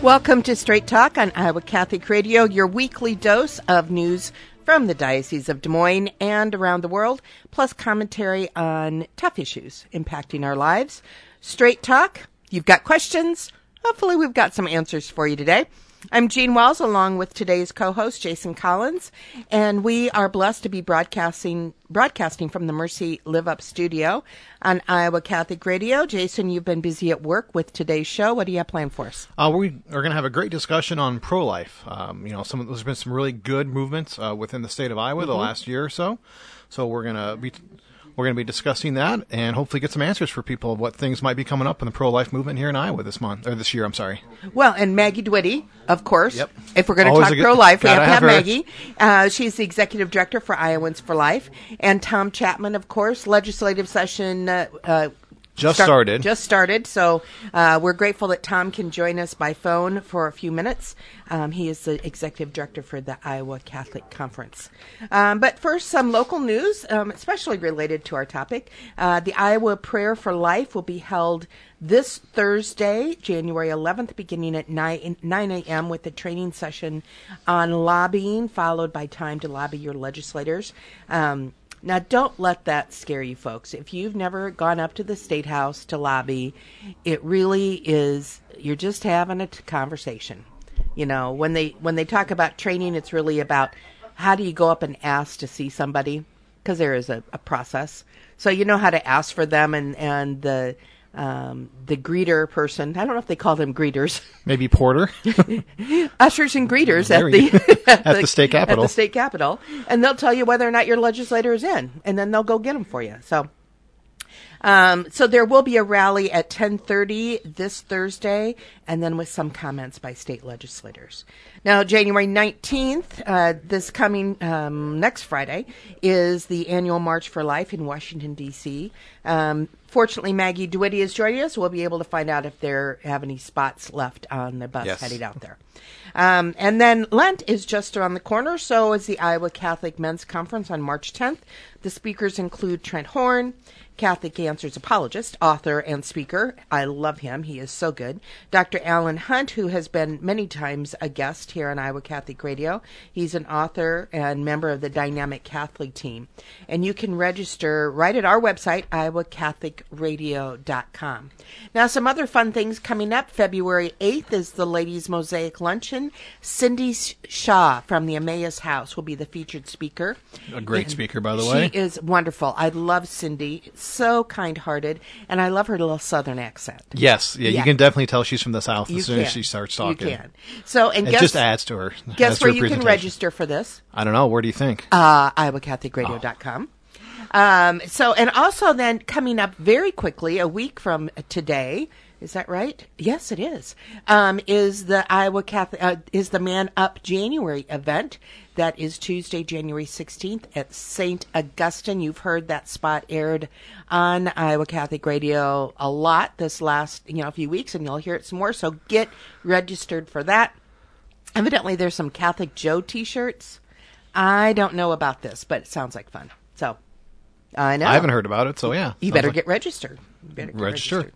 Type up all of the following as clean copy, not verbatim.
Welcome to Straight Talk on Iowa Catholic Radio, your weekly dose of news from the Diocese of Des Moines and around the world, plus commentary on tough issues impacting our lives. Straight Talk, you've got questions. Hopefully we've got some answers for you today. I'm Jean Wells, along with today's co-host, Jason Collins, and we are blessed to be broadcasting from the Mercy Live Up studio on Iowa Catholic Radio. Jason, you've been busy at work with today's show. What do you have planned for us? We are going to have a great discussion on pro-life. There's been some really good movements within the state of Iowa the last year or so. So we're going to be discussing that and hopefully get some answers for people of what things might be coming up in the pro-life movement here in Iowa this year. Well, and Maggie Dwitty, of course. Yep. If we're going to talk pro-life, we have to have Maggie. She's the executive director for Iowans for Life. And Tom Chapman, of course, legislative session Just started, so we're grateful that Tom can join us by phone for a few minutes. He is the executive director for the Iowa Catholic Conference. But first, some local news, especially related to our topic. The Iowa Prayer for Life will be held this Thursday, January 11th, beginning at 9 a.m. with a training session on lobbying, followed by time to lobby your legislators. Now, don't let that scare you, folks. If you've never gone up to the State House to lobby, it really is, you're just having a conversation. You know, when they talk about training, it's really about how do you go up and ask to see somebody, because there is a process. So you know how to ask for them, and the greeter person, I don't know if they call them greeters. Maybe porter. Ushers and greeters at the state capitol. At the state capitol. And they'll tell you whether or not your legislator is in, and then they'll go get them for you. So there will be a rally at 10:30 this Thursday, and then with some comments by state legislators. Now, January 19th, this coming next Friday, is the annual March for Life in Washington, D.C. Fortunately, Maggie DeWitty is joining us. We'll be able to find out if they have any spots left on the bus heading out there. And then Lent is just around the corner, so is the Iowa Catholic Men's Conference on March 10th. The speakers include Trent Horn, Catholic Answers apologist, author, and speaker. I love him. He is so good. Dr. Alan Hunt, who has been many times a guest here on Iowa Catholic Radio. He's an author and member of the Dynamic Catholic team. And you can register right at our website, iowacatholicradio.com. Now, some other fun things coming up. February 8th is the Ladies' Mosaic Luncheon. Cindy Shaw from the Emmaus House will be the featured speaker. A great speaker, by the way. She is wonderful. I love Cindy. So kind-hearted, and I love her little Southern accent. Yes, you can definitely tell she's from the South as soon as she starts talking. You can. So, and it just adds to her. Guess where you can register for this? I don't know. Where do you think? iowacatholicradio.com. And also then coming up very quickly, a week from today. Is that right? Yes, it is. Is the Iowa Catholic is the Man Up January event. That is Tuesday, January 16th at St. Augustine. You've heard that spot aired on Iowa Catholic Radio a lot this last few weeks, and you'll hear it some more. So get registered for that. Evidently, there's some Catholic Joe T-shirts. I don't know about this, but it sounds like fun. So I know I haven't heard about it. So yeah, you better get registered. Register.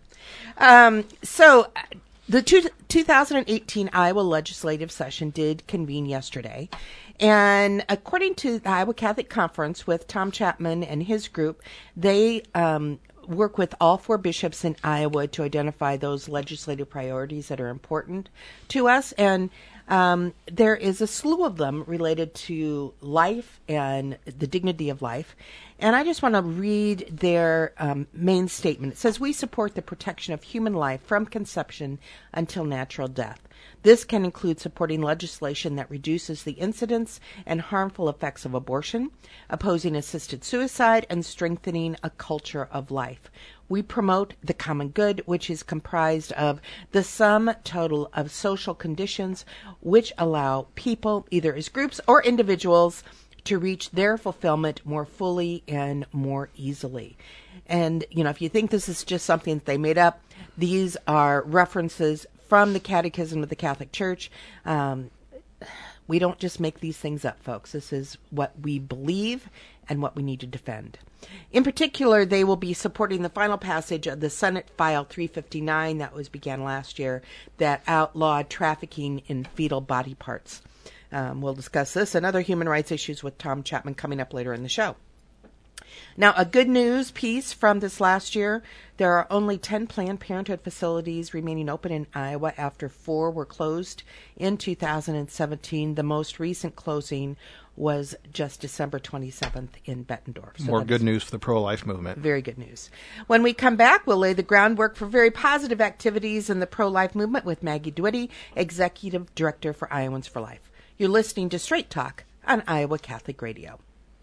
The 2018 Iowa legislative session did convene yesterday, and according to the Iowa Catholic Conference with Tom Chapman and his group, they work with all four bishops in Iowa to identify those legislative priorities that are important to us, and there is a slew of them related to life and the dignity of life. And I just want to read their main statement. It says, "We support the protection of human life from conception until natural death. This can include supporting legislation that reduces the incidence and harmful effects of abortion, opposing assisted suicide, and strengthening a culture of life. We promote the common good, which is comprised of the sum total of social conditions which allow people, either as groups or individuals, to reach their fulfillment more fully and more easily." And, if you think this is just something that they made up, these are references from the Catechism of the Catholic Church. We don't just make these things up, folks. This is what we believe and what we need to defend. In particular, they will be supporting the final passage of the Senate File 359 that began last year that outlawed trafficking in fetal body parts. We'll discuss this and other human rights issues with Tom Chapman coming up later in the show. Now, a good news piece from this last year, there are only 10 Planned Parenthood facilities remaining open in Iowa after 4 were closed in 2017. The most recent closing was just December 27th in Bettendorf. So more good news for the pro-life movement. Very good news. When we come back, we'll lay the groundwork for very positive activities in the pro-life movement with Maggie Dwitty, Executive Director for Iowans for Life. You're listening to Straight Talk on Iowa Catholic Radio.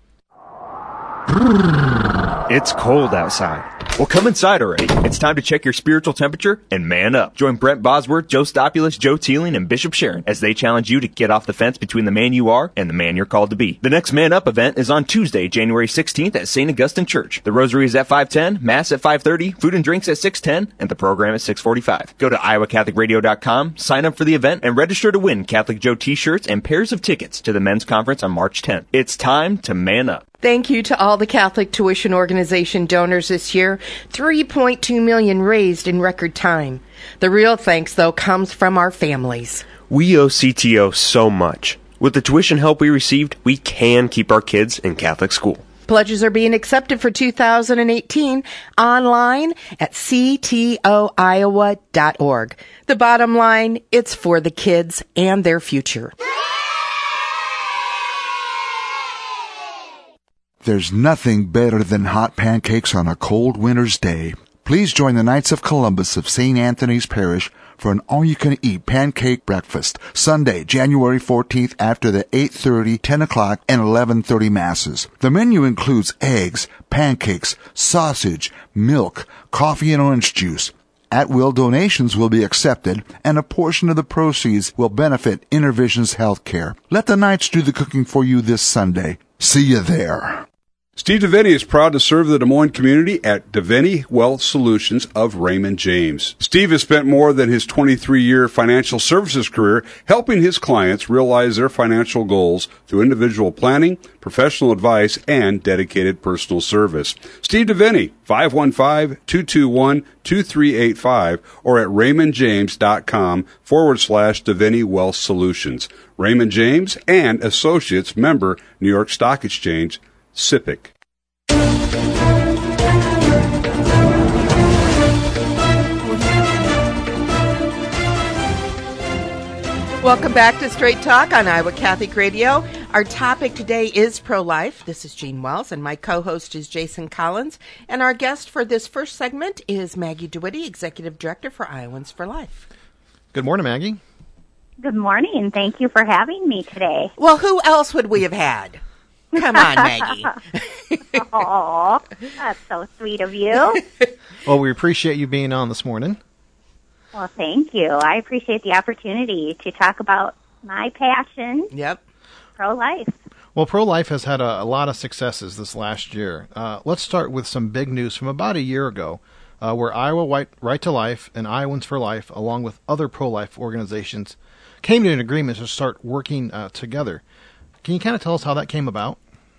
It's cold outside. Well, come inside already. It's time to check your spiritual temperature and man up. Join Brent Bosworth, Joe Stopulus, Joe Teeling, and Bishop Sharon as they challenge you to get off the fence between the man you are and the man you're called to be. The next Man Up event is on Tuesday, January 16th at St. Augustine Church. The rosary is at 5:10, Mass at 5:30, food and drinks at 6:10, and the program at 6:45. Go to iowacatholicradio.com, sign up for the event, and register to win Catholic Joe t-shirts and pairs of tickets to the men's conference on March 10th. It's time to man up. Thank you to all the Catholic Tuition Organization donors this year. $3.2 million raised in record time. The real thanks, though, comes from our families. We owe CTO so much. With the tuition help we received, we can keep our kids in Catholic school. Pledges are being accepted for 2018 online at ctoiowa.org. The bottom line, it's for the kids and their future. There's nothing better than hot pancakes on a cold winter's day. Please join the Knights of Columbus of St. Anthony's Parish for an all-you-can-eat pancake breakfast Sunday, January 14th after the 8:30, 10 o'clock, and 11:30 Masses. The menu includes eggs, pancakes, sausage, milk, coffee, and orange juice. At-will donations will be accepted, and a portion of the proceeds will benefit InterVision's health care. Let the Knights do the cooking for you this Sunday. See you there. Steve Deviney is proud to serve the Des Moines community at Deviney Wealth Solutions of Raymond James. Steve has spent more than his 23-year financial services career helping his clients realize their financial goals through individual planning, professional advice, and dedicated personal service. Steve Deviney, 515-221-2385 or at raymondjames.com/Deviney Wealth Solutions. Raymond James and Associates, member New York Stock Exchange, SIPC. Welcome back to Straight Talk on Iowa Catholic Radio. Our topic today is pro-life. This is Jean Wells, and my co-host is Jason Collins. And our guest for this first segment is Maggie DeWitty, Executive Director for Iowans for Life. Good morning, Maggie. Good morning. Thank you for having me today. Well, who else would we have had? Come on, Maggie. Oh, that's so sweet of you. Well, we appreciate you being on this morning. Well, thank you. I appreciate the opportunity to talk about my passion, pro-life. Well, pro-life has had a lot of successes this last year. Let's start with some big news from about a year ago, where Iowa Right to Life and Iowans for Life, along with other pro-life organizations, came to an agreement to start working together. Can you kind of tell us how that came about?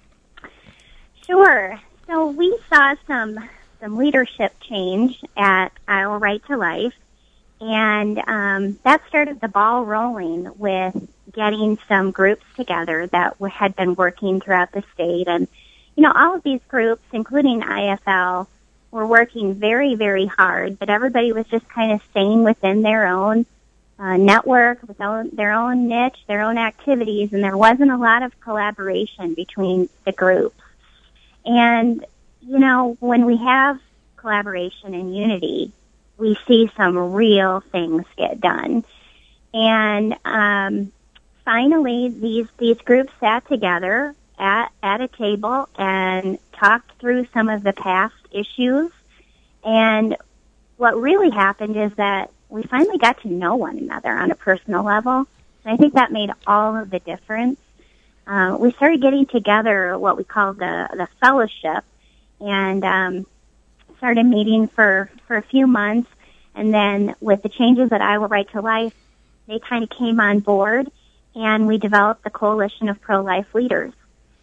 Sure. So we saw some leadership change at Iowa Right to Life, and that started the ball rolling with getting some groups together that had been working throughout the state. And, you know, all of these groups, including IFL, were working very, very hard, but everybody was just kind of staying within their own network, with their own niche, their own activities, and there wasn't a lot of collaboration between the groups. And, you know, when we have collaboration and unity, we see some real things get done. And finally, these groups sat together at a table and talked through some of the past issues. And what really happened is that we finally got to know one another on a personal level. And I think that made all of the difference. We started getting together what we call the fellowship, and started meeting for a few months. And then with the changes at Iowa Right to Life, they kind of came on board. and we developed the Coalition of Pro-Life Leaders.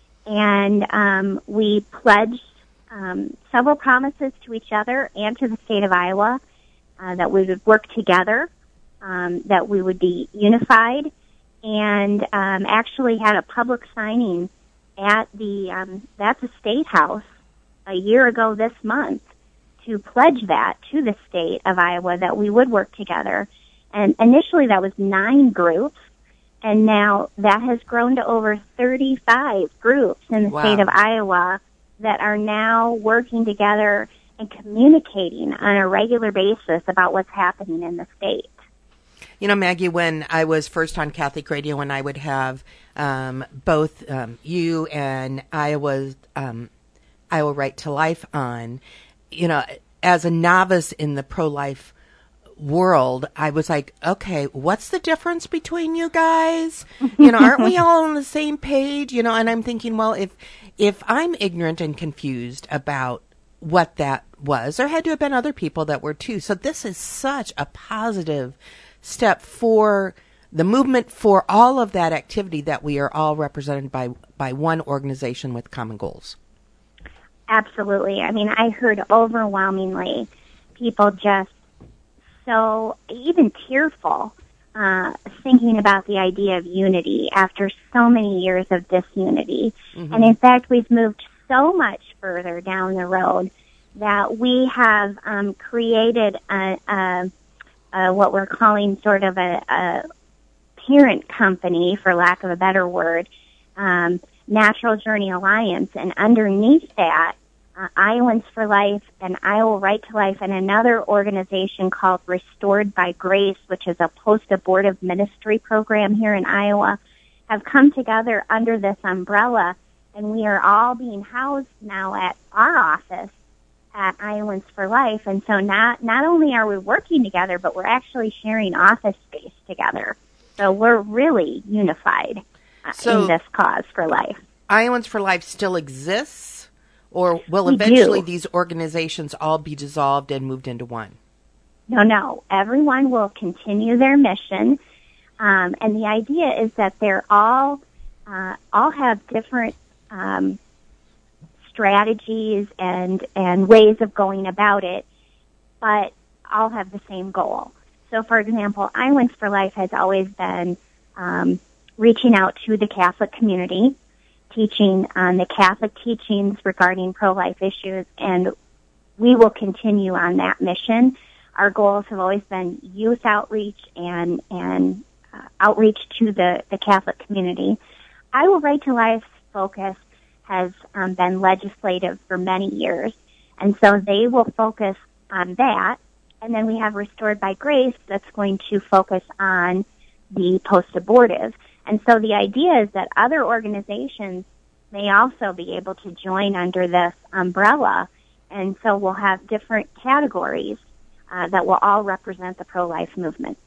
And we pledged several promises to each other and to the state of Iowa that we would work together, that we would be unified, and actually had a public signing at the State House a year ago this month to pledge that to the state of Iowa that we would work together. And initially that was 9 groups, and now that has grown to over 35 groups in the state of Iowa that are now working together and communicating on a regular basis about what's happening in the state. You know, Maggie, when I was first on Catholic Radio, and I would have both you and Iowa Right to Life on, you know, as a novice in the pro-life world, I was like, okay, what's the difference between you guys? You know, aren't we all on the same page? You know, and I'm thinking, well, if I'm ignorant and confused about what that was, there had to have been other people that were too. So this is such a positive step for the movement, for all of that activity, that we are all represented by one organization with common goals. Absolutely. I mean, I heard overwhelmingly people just so even tearful, thinking about the idea of unity after so many years of disunity. Mm-hmm. And in fact, we've moved so much further down the road that we have created what we're calling sort of a parent company, for lack of a better word, Natural Journey Alliance, and underneath that, Iowans for Life and Iowa Right to Life and another organization called Restored by Grace, which is a post-abortive ministry program here in Iowa, have come together under this umbrella, and we are all being housed now at our office at Iowans for Life. And so not only are we working together, but we're actually sharing office space together. So we're really unified in this cause for life. Iowans for Life still exists? Or will eventually these organizations all be dissolved and moved into one? No. Everyone will continue their mission. And the idea is that they're all have different strategies and ways of going about it, but all have the same goal. So, for example, Iowans for Life has always been reaching out to the Catholic community, teaching on the Catholic teachings regarding pro-life issues, and we will continue on that mission. Our goals have always been youth outreach and outreach to the Catholic community. Iowa Right to Life's focus has been legislative for many years, and so they will focus on that. And then we have Restored by Grace that's going to focus on the post-abortive. And so the idea is that other organizations may also be able to join under this umbrella. And so we'll have different categories that will all represent the pro-life movement.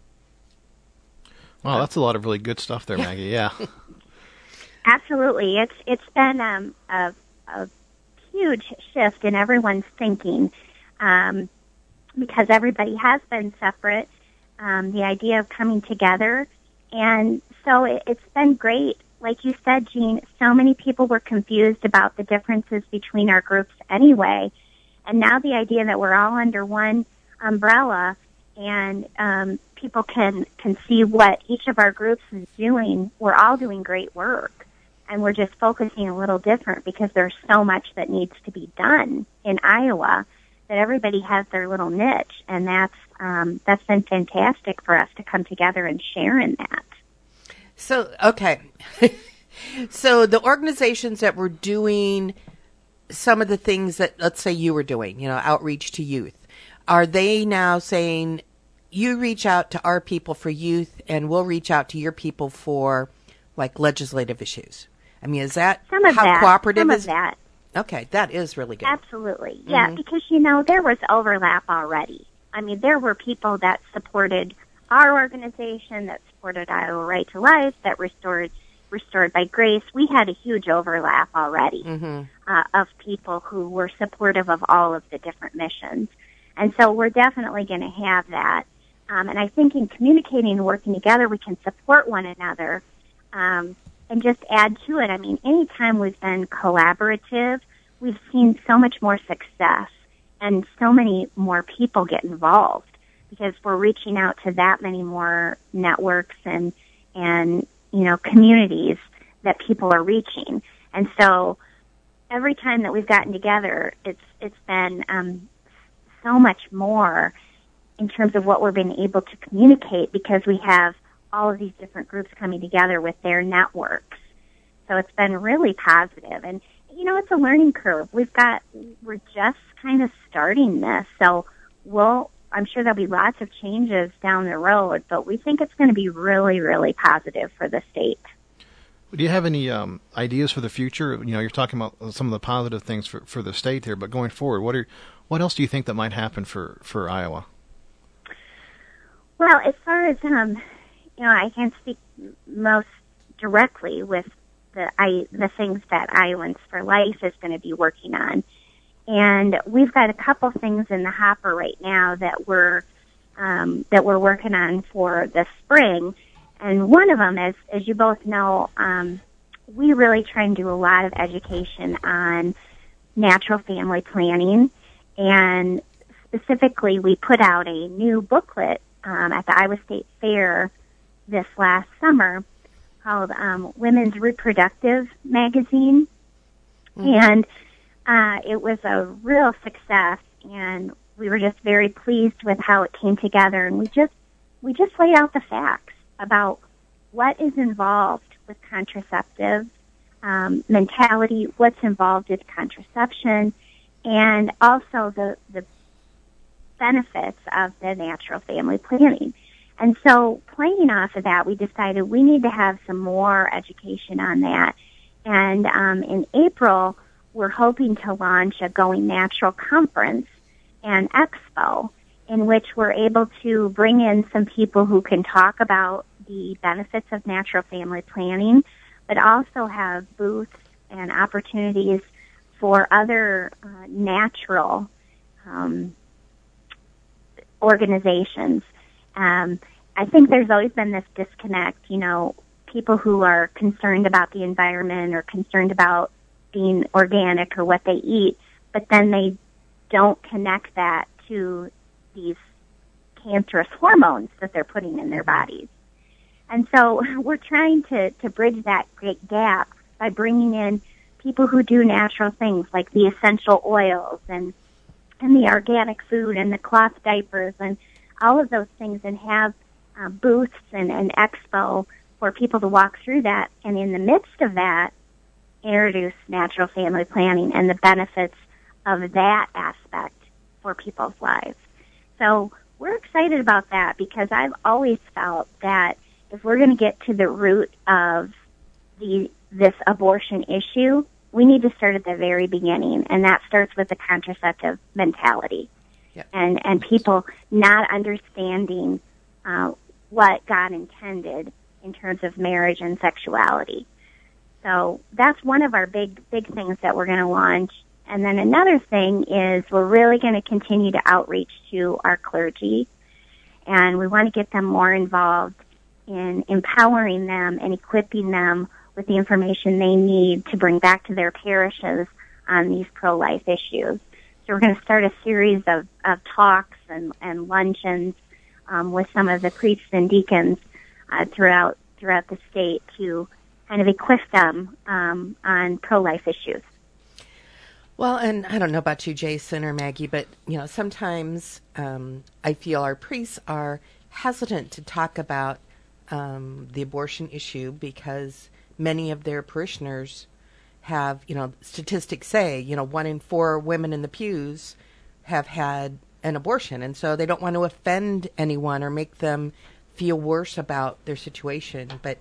Wow, that's a lot of really good stuff there, Maggie. Yeah. Absolutely. It's been a huge shift in everyone's thinking because everybody has been separate. The idea of coming together. And so it's been great. Like you said, Jean, so many people were confused about the differences between our groups anyway. And now the idea that we're all under one umbrella and people can see what each of our groups is doing, we're all doing great work. And we're just focusing a little different because there's so much that needs to be done in Iowa that everybody has their little niche. And that's been fantastic for us to come together and share in that. So, okay. So the organizations that were doing some of the things that, let's say, you were doing, you know, outreach to youth, are they now saying, you reach out to our people for youth and we'll reach out to your people for, like, legislative issues? I mean, is that how cooperative is? Some of that. Okay, that is really good. Absolutely. Yeah, because, you know, there was overlap already. I mean, there were people that supported our organization, that supported Iowa Right to Life, that Restored by Grace. We had a huge overlap already of people who were supportive of all of the different missions. And so we're definitely going to have that. And I think in communicating and working together, we can support one another and just add to it. I mean, anytime we've been collaborative, we've seen so much more success and so many more people get involved because we're reaching out to that many more networks and communities that people are reaching. And so every time that we've gotten together, it's been so much more in terms of what we're being able to communicate because we have all of these different groups coming together with their networks. So it's been really positive. And, it's a learning curve. We're just kind of starting this. So I'm sure there'll be lots of changes down the road, but we think it's going to be really, really positive for the state. Do you have any ideas for the future? You're talking about some of the positive things for the state here, but going forward, what else do you think that might happen for Iowa? Well, as far as I can't speak most directly with the things that Iowans for Life is going to be working on, and we've got a couple things in the hopper right now that we're working on for the spring. And one of them, as you both know, we really try and do a lot of education on natural family planning, and specifically, we put out a new booklet at the Iowa State Fair this last summer called Women's Reproductive Magazine. And it was a real success, and we were just very pleased with how it came together. And we just laid out the facts about what is involved with contraceptive mentality, what's involved with contraception, and also the benefits of the natural family planning. And so playing off of that, we decided we need to have some more education on that. And in April, we're hoping to launch a Going Natural conference and expo in which we're able to bring in some people who can talk about the benefits of natural family planning, but also have booths and opportunities for other natural organizations. I think there's always been this disconnect, people who are concerned about the environment or concerned about being organic or what they eat, but then they don't connect that to these cancerous hormones that they're putting in their bodies. And so we're trying to bridge that great gap by bringing in people who do natural things like the essential oils and the organic food and the cloth diapers and all of those things, and have booths and an expo for people to walk through that. And in the midst of that, introduce natural family planning and the benefits of that aspect for people's lives. So we're excited about that because I've always felt that if we're going to get to the root of this abortion issue, we need to start at the very beginning, and that starts with the contraceptive mentality. Yep. And people not understanding what God intended in terms of marriage and sexuality. So that's one of our big things that we're going to launch. And then another thing is we're really going to continue to outreach to our clergy, and we want to get them more involved in empowering them and equipping them with the information they need to bring back to their parishes on these pro-life issues. So we're going to start a series of talks and luncheons with some of the priests and deacons throughout the state to kind of equip them on pro-life issues. Well, and I don't know about you, Jason or Maggie, but sometimes I feel our priests are hesitant to talk about the abortion issue because many of their parishioners have, statistics say, 1 in 4 women in the pews have had an abortion. And so they don't want to offend anyone or make them feel worse about their situation. But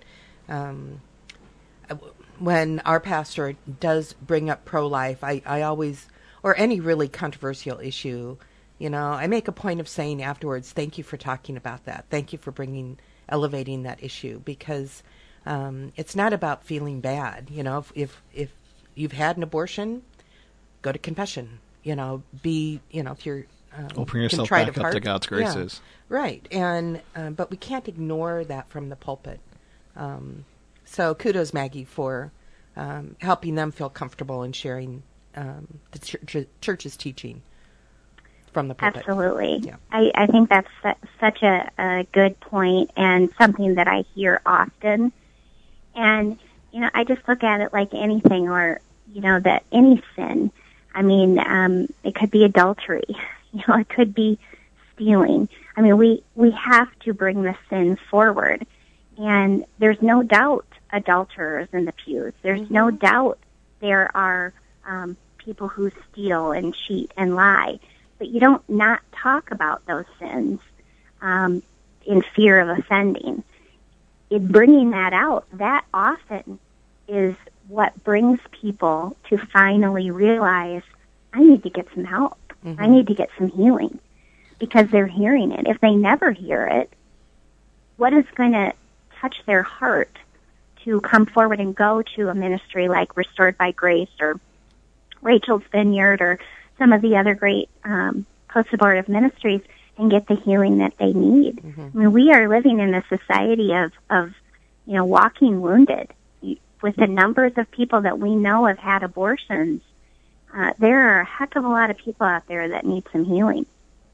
when our pastor does bring up pro-life, I always, or any really controversial issue, I make a point of saying afterwards, thank you for talking about that. Thank you for elevating that issue, because it's not about feeling bad. If you've had an abortion, go to confession. If you're open yourself back up to God's graces. Yeah, right. And but we can't ignore that from the pulpit. So kudos, Maggie, for helping them feel comfortable in sharing the church's teaching from the pulpit. Absolutely. Yeah. I think that's such a good point and something that I hear often. And, I just look at it like anything, or, that any sin. I mean, it could be adultery. It could be stealing. I mean, we have to bring the sin forward. And there's no doubt adulterers in the pews. There's no doubt there are people who steal and cheat and lie. But you don't not talk about those sins in fear of offending. In bringing that out, that often is what brings people to finally realize, I need to get some help. I need to get some healing, because they're hearing it. If they never hear it, what is going to touch their heart to come forward and go to a ministry like Restored by Grace or Rachel's Vineyard or some of the other great post-abortive ministries and get the healing that they need? I mean, we are living in a society of walking wounded. With the numbers of people that we know have had abortions, there are a heck of a lot of people out there that need some healing.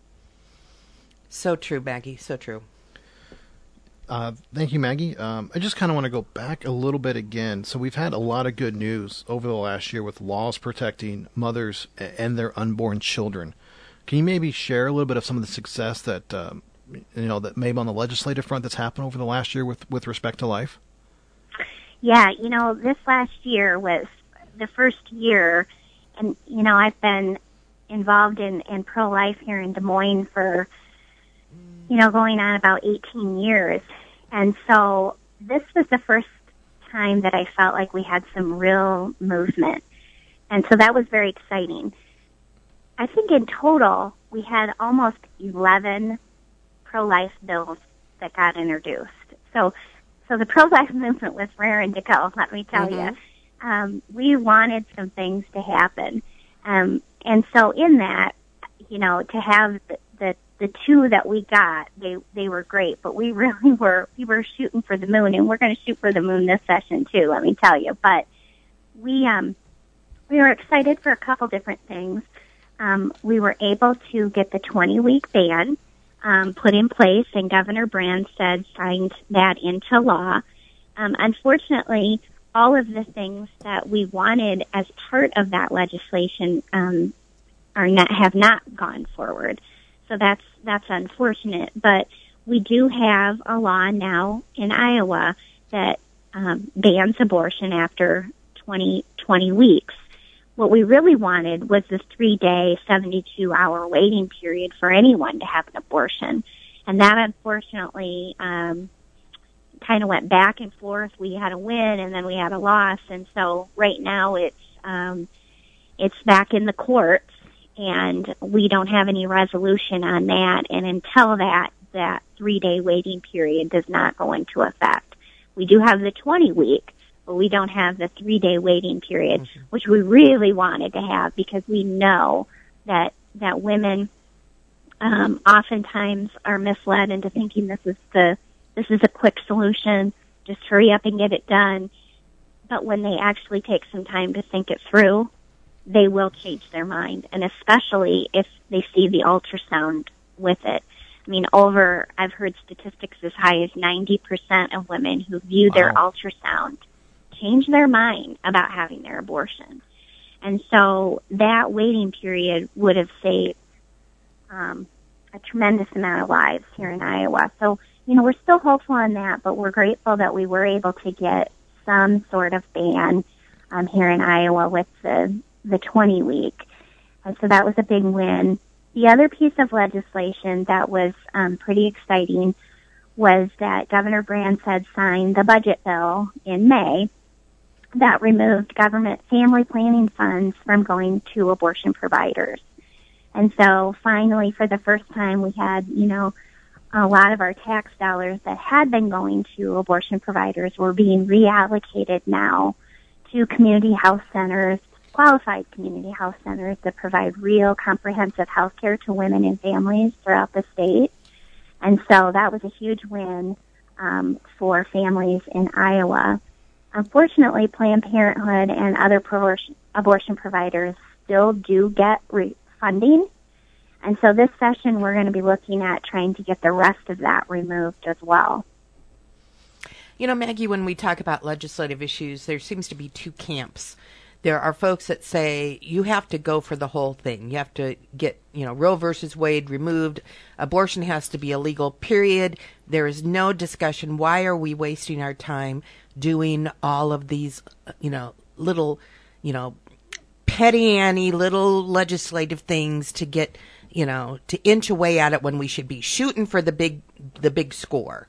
So true, Maggie, so true. Thank you, Maggie. I just kind of want to go back a little bit again. So we've had a lot of good news over the last year with laws protecting mothers and their unborn children. Can you maybe share a little bit of some of the success that that maybe on the legislative front that's happened over the last year with respect to life? Yeah, this last year was the first year, and I've been involved in pro-life here in Des Moines for going on about 18 years. And so this was the first time that I felt like we had some real movement. And so that was very exciting. I think in total, we had almost 11 pro-life bills that got introduced. So the pro-life movement was raring to go, let me tell you. We wanted some things to happen. And so in that, to have the two that we got, they were great, but we really were shooting for the moon, and we're going to shoot for the moon this session too, let me tell you. But we were excited for a couple different things. We were able to get the 20-week ban put in place, and Governor Branstad signed that into law. Unfortunately, all of the things that we wanted as part of that legislation have not gone forward. So that's unfortunate. But we do have a law now in Iowa that bans abortion after 20 weeks. What we really wanted was this 3-day, 72-hour waiting period for anyone to have an abortion. And that, unfortunately, kind of went back and forth. We had a win, and then we had a loss. And so right now it's back in the courts, and we don't have any resolution on that. And until that 3-day waiting period does not go into effect. We do have the 20-week, but we don't have the 3-day waiting period, which we really wanted to have, because we know that women oftentimes are misled into thinking this is a quick solution, just hurry up and get it done. But when they actually take some time to think it through, they will change their mind, and especially if they see the ultrasound with it. I mean, I've heard statistics as high as 90% of women who view their ultrasound change their mind about having their abortion. And so that waiting period would have saved a tremendous amount of lives here in Iowa. So, we're still hopeful on that, but we're grateful that we were able to get some sort of ban here in Iowa with the 20-week. And so that was a big win. The other piece of legislation that was pretty exciting was that Governor Branstad signed the budget bill in May that removed government family planning funds from going to abortion providers. And so finally, for the first time, we had, a lot of our tax dollars that had been going to abortion providers were being reallocated now to community health centers, qualified community health centers that provide real comprehensive health care to women and families throughout the state. And so that was a huge win for families in Iowa. Unfortunately, Planned Parenthood and other abortion providers still do get funding. And so this session, we're going to be looking at trying to get the rest of that removed as well. You know, Maggie, when we talk about legislative issues, there seems to be two camps. There are folks that say you have to go for the whole thing. You have to get, Roe versus Wade removed. Abortion has to be illegal, period. There is no discussion. Why are we wasting our time doing all of these, little, petty Annie, little legislative things to get, to inch away at it when we should be shooting for the big score?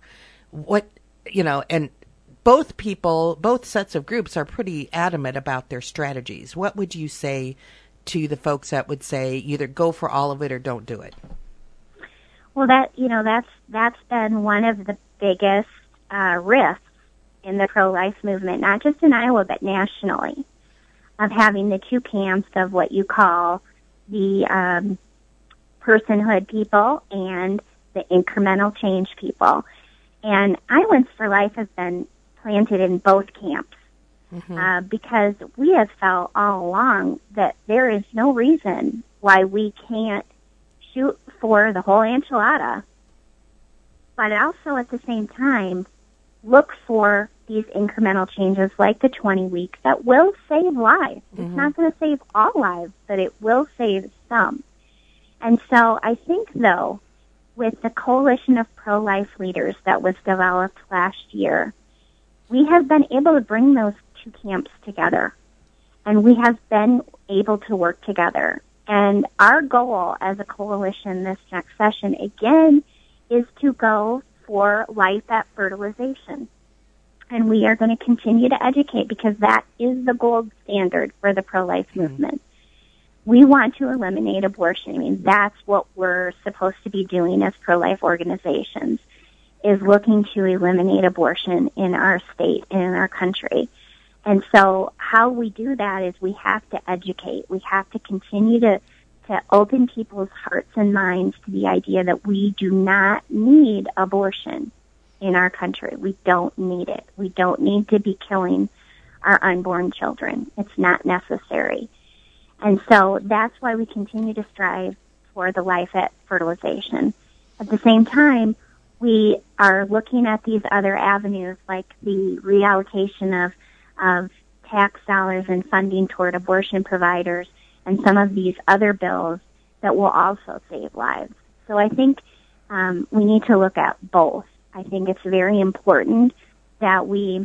And both sets of groups are pretty adamant about their strategies. What would you say to the folks that would say either go for all of it or don't do it? Well, that's been one of the biggest rifts in the pro-life movement, not just in Iowa but nationally, of having the two camps of what you call the personhood people and the incremental change people. And Iowans for Life has been planted in both camps because we have felt all along that there is no reason why we can't shoot for the whole enchilada, but also at the same time look for these incremental changes like the 20 weeks that will save lives. It's not going to save all lives, but it will save some. And so I think, though, with the coalition of pro-life leaders that was developed last year, we have been able to bring those two camps together, and we have been able to work together. And our goal as a coalition this next session, again, is to go for life at fertilization. And we are going to continue to educate because that is the gold standard for the pro-life movement. We want to eliminate abortion. I mean, that's what we're supposed to be doing as pro-life organizations, is looking to eliminate abortion in our state and in our country. And so how we do that is we have to educate. We have to continue to open people's hearts and minds to the idea that we do not need abortion in our country. We don't need it. We don't need to be killing our unborn children. It's not necessary. And so that's why we continue to strive for the life at fertilization. At the same time, we are looking at these other avenues like the reallocation of tax dollars and funding toward abortion providers and some of these other bills that will also save lives. So I think we need to look at both. I think it's very important that we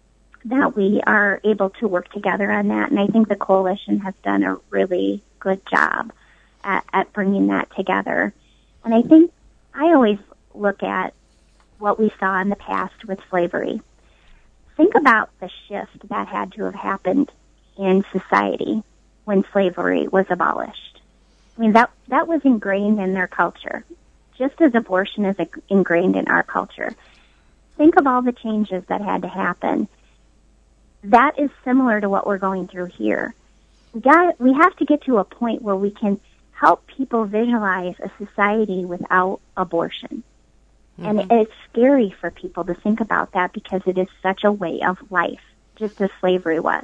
are able to work together on that, and I think the coalition has done a really good job at bringing that together. And I think I always look at what we saw in the past with slavery. Think about the shift that had to have happened in society when slavery was abolished. I mean, that was ingrained in their culture, just as abortion is ingrained in our culture. Think of all the changes that had to happen. That is similar to what we're going through here. We have to get to a point where we can help people visualize a society without abortion. And it's scary for people to think about that because it is such a way of life, just as slavery was.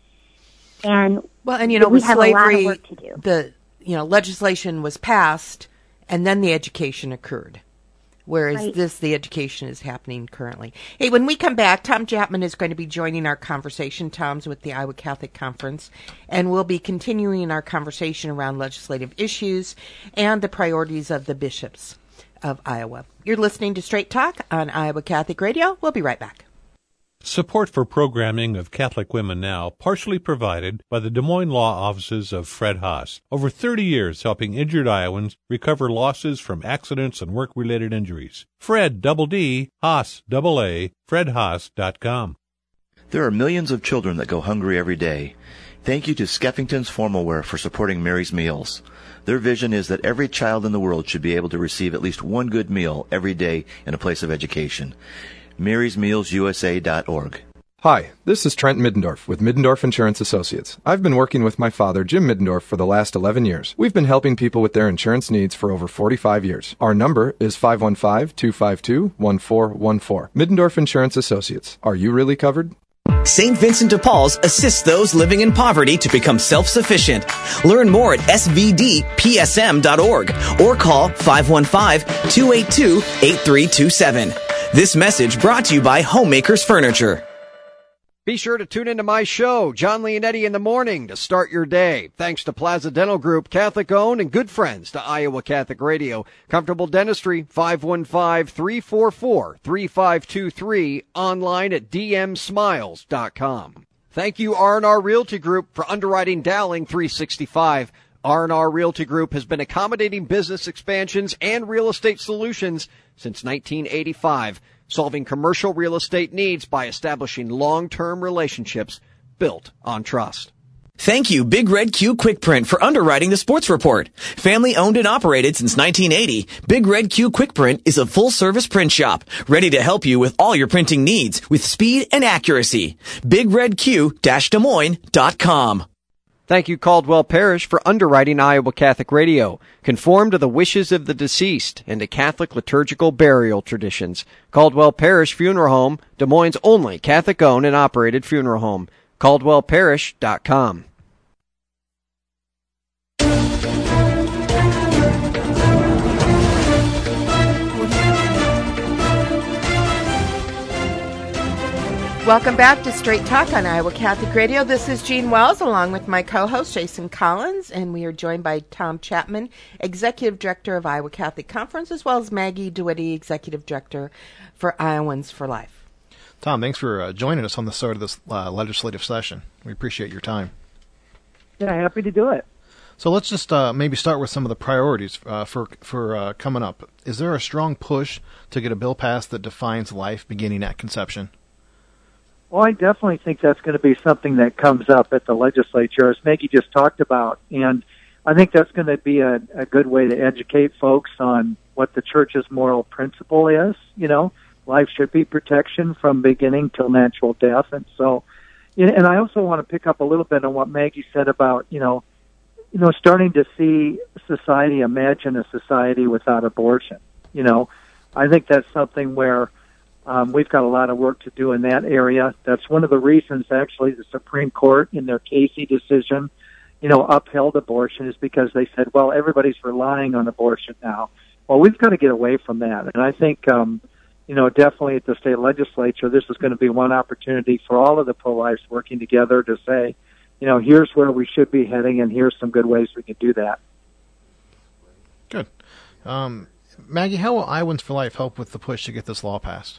And with have slavery, a lot of work to do. The legislation was passed, and then the education occurred. Whereas the education is happening currently. Hey, when we come back, Tom Chapman is going to be joining our conversation. Tom's with the Iowa Catholic Conference, and we'll be continuing our conversation around legislative issues and the priorities of the bishops of Iowa. You're listening to Straight Talk on Iowa Catholic Radio. We'll be right back. Support for programming of Catholic Women Now partially provided by the Des Moines Law Offices of Fred Haas. Over 30 years helping injured Iowans recover losses from accidents and work-related injuries. Fred, double D, Haas, double A, FredHaas.com. There are millions of children that go hungry every day. Thank you to Skeffington's Formalware for supporting Mary's Meals. Their vision is that every child in the world should be able to receive at least one good meal every day in a place of education. MarysMealsUSA.org. Hi, this is Trent Middendorf with Middendorf Insurance Associates. I've been working with my father, Jim Middendorf, for the last 11 years. We've been helping people with their insurance needs for over 45 years. Our number is 515-252-1414. Middendorf Insurance Associates. Are you really covered? St. Vincent de Paul's assists those living in poverty to become self-sufficient. Learn more at svdpsm.org or call 515-282-8327. This message brought to you by Homemakers Furniture. Be sure to tune into my show, John Leonetti in the Morning, to start your day. Thanks to Plaza Dental Group, Catholic-owned and good friends to Iowa Catholic Radio. Comfortable Dentistry, 515-344-3523, online at dmsmiles.com. Thank you, R&R Realty Group, for underwriting Dowling 365. R&R Realty Group has been accommodating business expansions and real estate solutions since 1985. Solving commercial real estate needs by establishing long-term relationships built on trust. Thank you, Big Red Q Quick Print, for underwriting the sports report. Family owned and operated since 1980, Big Red Q Quick Print is a full-service print shop ready to help you with all your printing needs with speed and accuracy. BigRedQ-Des Moines.com. Thank you, Caldwell Parish, for underwriting Iowa Catholic Radio. Conform to the wishes of the deceased and to Catholic liturgical burial traditions. Caldwell Parish Funeral Home, Des Moines' only Catholic-owned and operated funeral home. CaldwellParish.com. Welcome back to Straight Talk on Iowa Catholic Radio. This is Jean Wells along with my co-host Jason Collins, and we are joined by Tom Chapman, Executive Director of Iowa Catholic Conference, as well as Maggie DeWitty, Executive Director for Iowans for Life. Tom, thanks for joining us on the start of this legislative session. We appreciate your time. Yeah, happy to do it. So let's just maybe start with some of the priorities for coming up. Is there a strong push to get a bill passed that defines life beginning at conception? Well, I definitely think that's going to be something that comes up at the legislature, as Maggie just talked about. And I think that's going to be a good way to educate folks on what the church's moral principle is. You know, life should be protection from beginning till natural death. And so, and I also want to pick up a little bit on what Maggie said about, starting to see society imagine a society without abortion. I think that's something where we've got a lot of work to do in that area. That's one of the reasons, actually, the Supreme Court, in their Casey decision, upheld abortion, is because they said, well, everybody's relying on abortion now. Well, we've got to get away from that. And I think, definitely at the state legislature, this is going to be one opportunity for all of the pro-lifes working together to say, here's where we should be heading, and here's some good ways we can do that. Good. Maggie, how will Iowans for Life help with the push to get this law passed?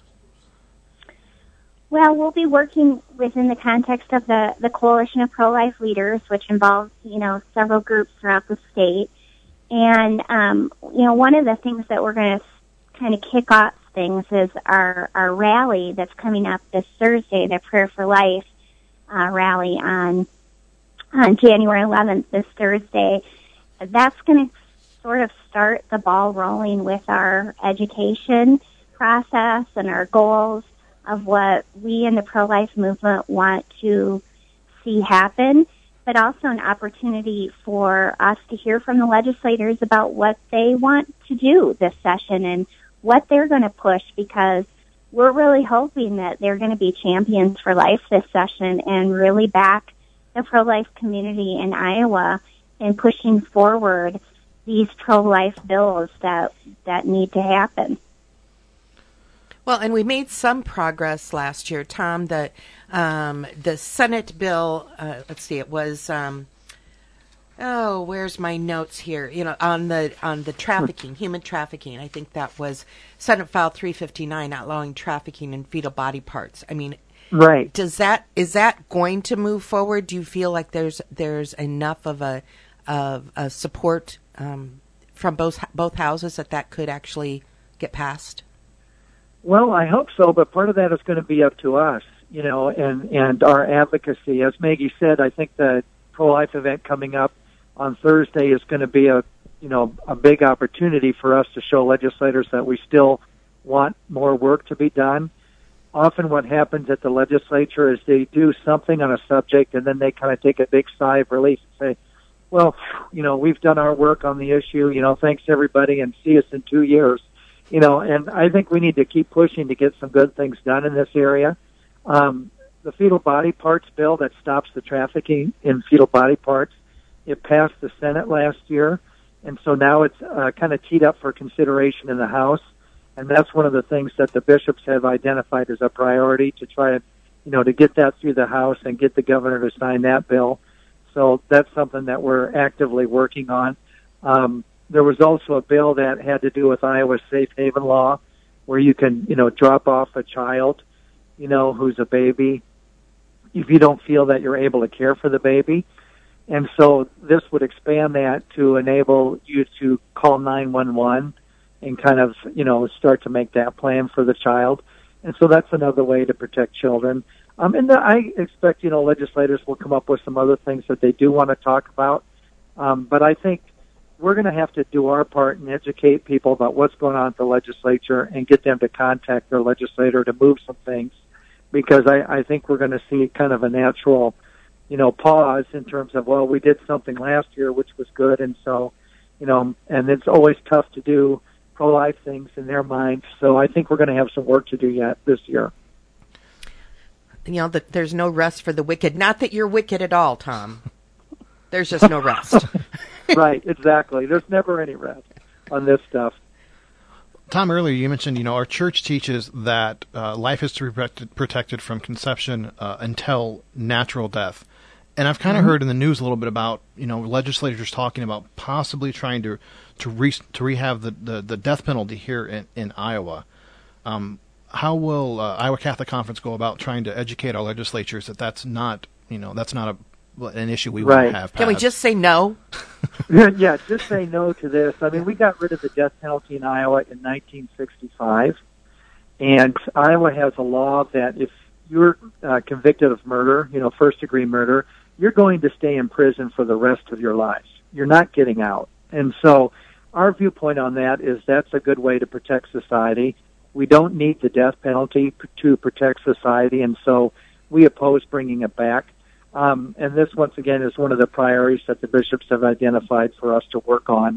Well, we'll be working within the context of the Coalition of Pro-Life Leaders, which involves, several groups throughout the state. And, one of the things that we're going to kind of kick off things is our rally that's coming up this Thursday, the Prayer for Life rally on January 11th, this Thursday. That's going to sort of start the ball rolling with our education process and our goals of what we in the pro-life movement want to see happen, but also an opportunity for us to hear from the legislators about what they want to do this session and what they're going to push, because we're really hoping that they're going to be champions for life this session and really back the pro-life community in Iowa in pushing forward these pro-life bills that need to happen. Well, and we made some progress last year, Tom. The Senate bill, let's see, it was, where's my notes here? On the trafficking, human trafficking. I think that was Senate File 359, outlawing trafficking in fetal body parts. I mean, right. Is that going to move forward? Do you feel like there's enough of a support from both houses that could actually get passed? Well, I hope so, but part of that is going to be up to us, and our advocacy. As Maggie said, I think the pro-life event coming up on Thursday is going to be a big opportunity for us to show legislators that we still want more work to be done. often what happens at the legislature is they do something on a subject and then they kind of take a big sigh of relief and say, well, we've done our work on the issue, thanks everybody and see us in 2 years. And I think we need to keep pushing to get some good things done in this area. The fetal body parts bill that stops the trafficking in fetal body parts, it passed the Senate last year, and so now it's kind of teed up for consideration in the House. And that's one of the things that the bishops have identified as a priority to try to get that through the House and get the governor to sign that bill. So that's something that we're actively working on. There was also a bill that had to do with Iowa's safe haven law, where you can, drop off a child, who's a baby, if you don't feel that you're able to care for the baby. And so this would expand that to enable you to call 911 and kind of, start to make that plan for the child. And so that's another way to protect children. I expect, legislators will come up with some other things that they do want to talk about. But I think we're going to have to do our part and educate people about what's going on at the legislature and get them to contact their legislator to move some things, because I think we're going to see kind of a natural, pause in terms of, well, we did something last year, which was good. And so, and it's always tough to do pro-life things in their minds. So I think we're going to have some work to do yet this year. There's no rest for the wicked. Not that you're wicked at all, Tom. There's just no rest. Right, exactly. There's never any rest on this stuff. Tom, earlier you mentioned, our church teaches that life is to be protected from conception until natural death. And I've kind of heard in the news a little bit about, legislators talking about possibly trying to rehab the death penalty here in Iowa. How will Iowa Catholic Conference go about trying to educate our legislatures that that's not an issue we want to have passed? Can we just say no? Yeah, just say no to this. I mean, we got rid of the death penalty in Iowa in 1965, and Iowa has a law that if you're convicted of murder, first-degree murder, you're going to stay in prison for the rest of your life. You're not getting out. And so our viewpoint on that is that's a good way to protect society. We don't need the death penalty to protect society, and so we oppose bringing it back. And this, once again, is one of the priorities that the bishops have identified for us to work on.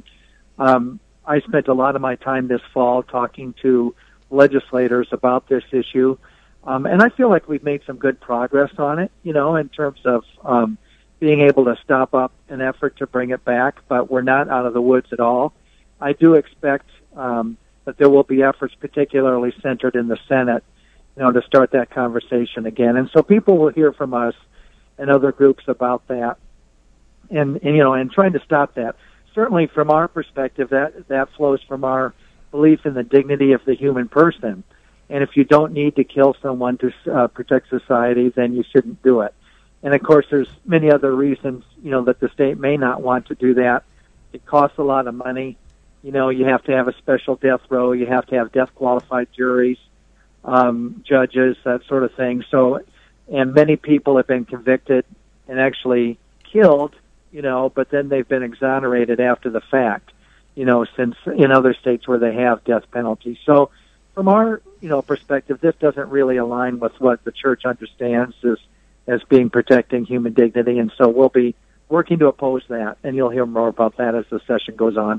I spent a lot of my time this fall talking to legislators about this issue, and I feel like we've made some good progress on it, in terms of being able to stop up an effort to bring it back, but we're not out of the woods at all. I do expect that there will be efforts particularly centered in the Senate, to start that conversation again. And so people will hear from us and other groups about that, and trying to stop that. Certainly, from our perspective, that flows from our belief in the dignity of the human person. And if you don't need to kill someone to protect society, then you shouldn't do it. And of course, there's many other reasons, that the state may not want to do that. It costs a lot of money. You have to have a special death row. You have to have death-qualified juries, judges, that sort of thing. So. And many people have been convicted and actually killed, but then they've been exonerated after the fact, since in other states where they have death penalty. So from our, perspective, this doesn't really align with what the church understands as being protecting human dignity. And so we'll be working to oppose that, and you'll hear more about that as the session goes on.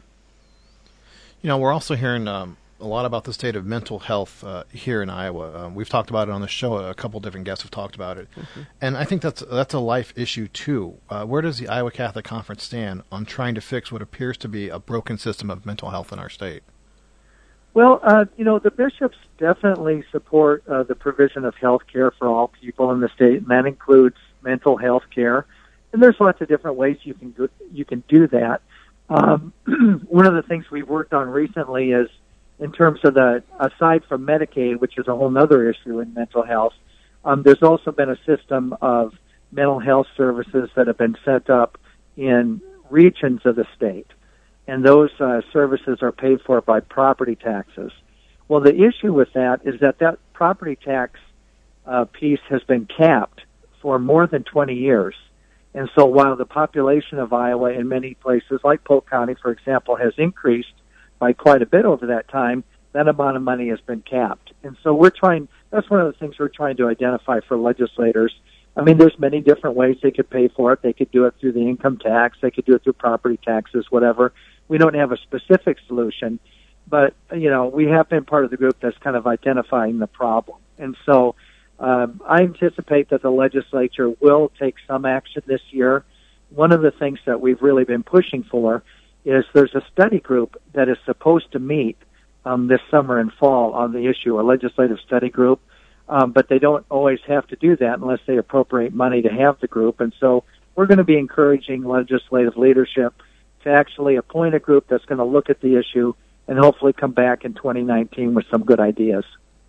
We're also hearing a lot about the state of mental health here in Iowa. We've talked about it on the show. A couple different guests have talked about it. Mm-hmm. And I think that's a life issue, too. Where does the Iowa Catholic Conference stand on trying to fix what appears to be a broken system of mental health in our state? Well, the bishops definitely support the provision of health care for all people in the state, and that includes mental health care. And there's lots of different ways you can do that. One of the things we've worked on recently is, in terms of aside from Medicaid, which is a whole other issue in mental health, there's also been a system of mental health services that have been set up in regions of the state. And those services are paid for by property taxes. Well, the issue with that is that property tax piece has been capped for more than 20 years. And so while the population of Iowa in many places, like Polk County, for example, has increased by quite a bit over that time, that amount of money has been capped. And so we're trying, that's one of the things we're trying to identify for legislators. I mean, there's many different ways they could pay for it. They could do it through the income tax. They could do it through property taxes, whatever. We don't have a specific solution, but, we have been part of the group that's kind of identifying the problem. And so I anticipate that the legislature will take some action this year. One of the things that we've really been pushing for is there's a study group that is supposed to meet this summer and fall on the issue, a legislative study group, but they don't always have to do that unless they appropriate money to have the group. And so we're going to be encouraging legislative leadership to actually appoint a group that's going to look at the issue and hopefully come back in 2019 with some good ideas.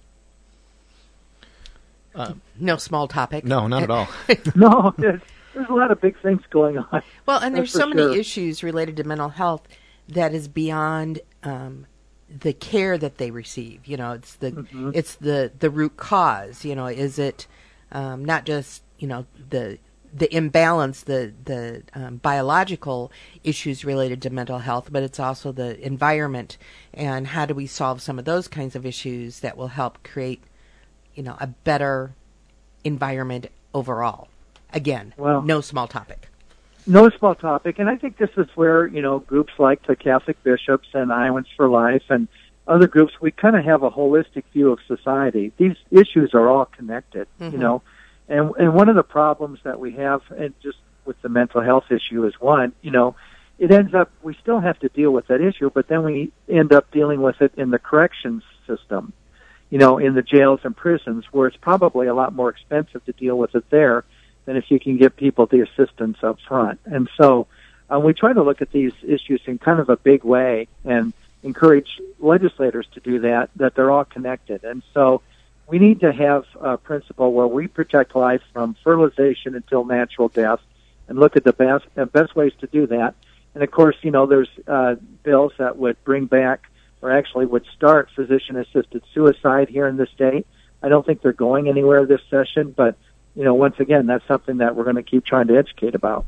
No small topic. No, not at all. No, there's a lot of big things going on. Well, and there's so sure. many issues related to mental health that is beyond the care that they receive. It's the root cause. Is it not just the imbalance, the biological issues related to mental health, but it's also the environment, and how do we solve some of those kinds of issues that will help create a better environment overall. Again, no small topic. No small topic. And I think this is where, groups like the Catholic Bishops and Iowans for Life and other groups, we kind of have a holistic view of society. These issues are all connected, And one of the problems that we have, and just with the mental health issue is one, it ends up, we still have to deal with that issue, but then we end up dealing with it in the corrections system. In the jails and prisons, where it's probably a lot more expensive to deal with it there than if you can give people the assistance up front. And so we try to look at these issues in kind of a big way and encourage legislators to do that they're all connected. And so we need to have a principle where we protect life from fertilization until natural death and look at the best ways to do that. And, of course, there's bills that would bring back or actually would start physician-assisted suicide here in the state. I don't think they're going anywhere this session, but, once again, that's something that we're going to keep trying to educate about.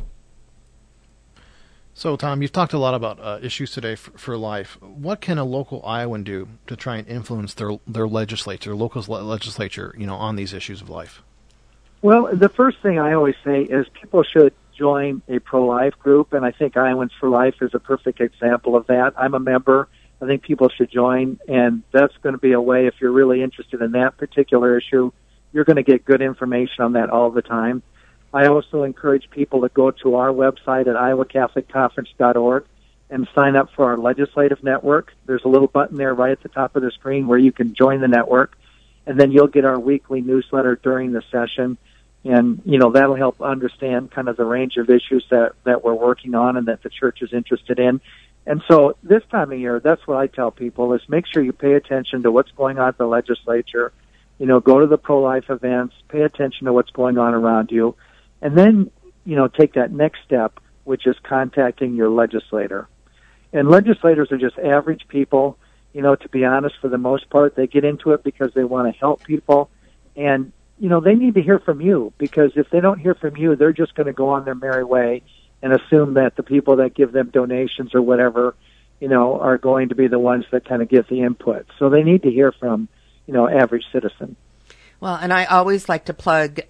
So, Tom, you've talked a lot about issues today for life. What can a local Iowan do to try and influence their legislature, local legislature, on these issues of life? Well, the first thing I always say is people should join a pro-life group, and I think Iowans for Life is a perfect example of that. I'm a member. I think people should join, and that's going to be a way, if you're really interested in that particular issue, you're going to get good information on that all the time. I also encourage people to go to our website at iowacatholicconference.org and sign up for our legislative network. There's a little button there right at the top of the screen where you can join the network, and then you'll get our weekly newsletter during the session, and, that'll help understand kind of the range of issues that we're working on and that the church is interested in. And so this time of year, that's what I tell people is make sure you pay attention to what's going on at the legislature. Go to the pro-life events, pay attention to what's going on around you, and then, take that next step, which is contacting your legislator. And legislators are just average people. To be honest, for the most part, they get into it because they want to help people. And, they need to hear from you, because if they don't hear from you, they're just going to go on their merry way and assume that the people that give them donations or whatever, are going to be the ones that kind of give the input. So they need to hear from, average citizen. Well, and I always like to plug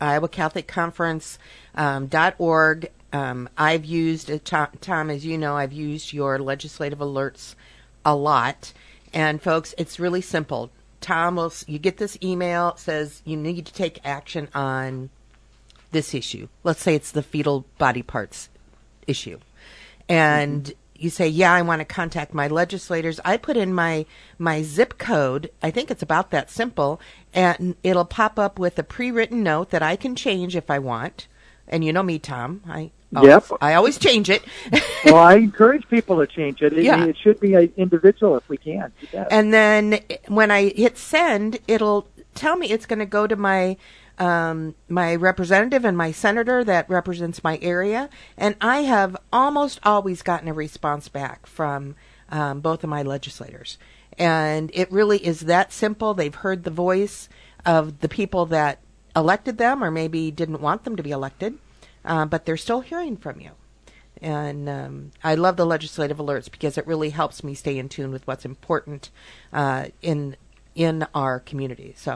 iowacatholicconference.org. I've used, Tom, as you know, I've used your legislative alerts a lot. And, folks, it's really simple. Tom, you get this email, it says you need to take action on this issue. Let's say it's the fetal body parts issue. And you say, yeah, I want to contact my legislators. I put in my zip code. I think it's about that simple. And it'll pop up with a pre-written note that I can change if I want. And you know me, Tom. I always change it. Well, I encourage people to change it. Yeah. It should be an individual if we can. And then when I hit send, it'll tell me it's going to go to my my representative and my senator that represents my area. And I have almost always gotten a response back from both of my legislators. And it really is that simple. They've heard the voice of the people that elected them or maybe didn't want them to be elected, but they're still hearing from you. And I love the legislative alerts because it really helps me stay in tune with what's important in our community. So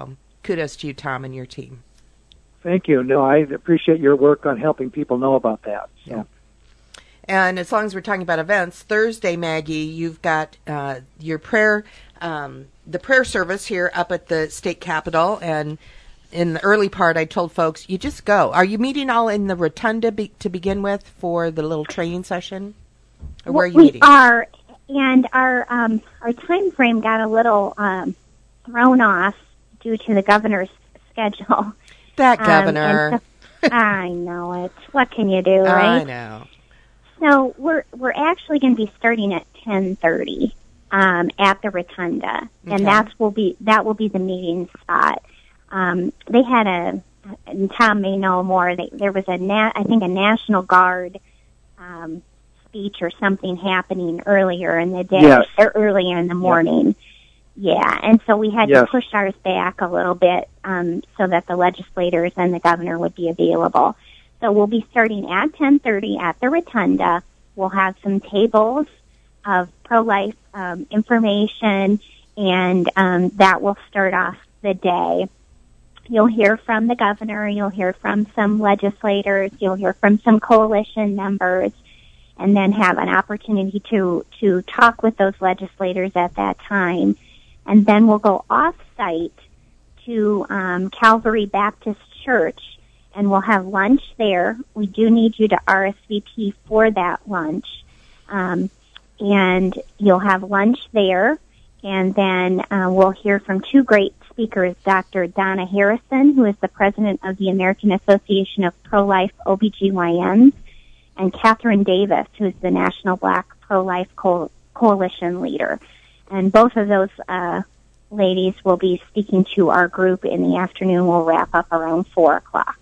kudos to you, Tom, and your team. Thank you. No, I appreciate your work on helping people know about that. So. And as long as we're talking about events, Thursday, Maggie, you've got your prayer, the prayer service here up at the state capitol. And in the early part, I told folks, you just go. Are you meeting all in the rotunda to begin with for the little training session? Or where are you meeting? We are, and our time frame got a little thrown off due to the governor's schedule. That governor. I know it. What can you do, right? I know. So we're actually going to be starting at 10:30 at the rotunda, and that will be the meeting spot. They had and Tom may know more. There was a National Guard speech or something happening earlier in the day, or earlier in the morning. Yeah, and so we had to push ours back a little bit so that the legislators and the governor would be available. So we'll be starting at 10:30 at the rotunda. We'll have some tables of pro-life information, and that will start off the day. You'll hear from the governor. You'll hear from some legislators. You'll hear from some coalition members, and then have an opportunity to talk with those legislators at that time. And then we'll go off-site to Calvary Baptist Church, and we'll have lunch there. We do need you to RSVP for that lunch. And you'll have lunch there, and then we'll hear from two great speakers, Dr. Donna Harrison, who is the president of the American Association of Pro-Life OBGYNs, and Catherine Davis, who is the National Black Pro-Life Coalition leader. And both of those ladies will be speaking to our group in the afternoon. We'll wrap up around 4 o'clock.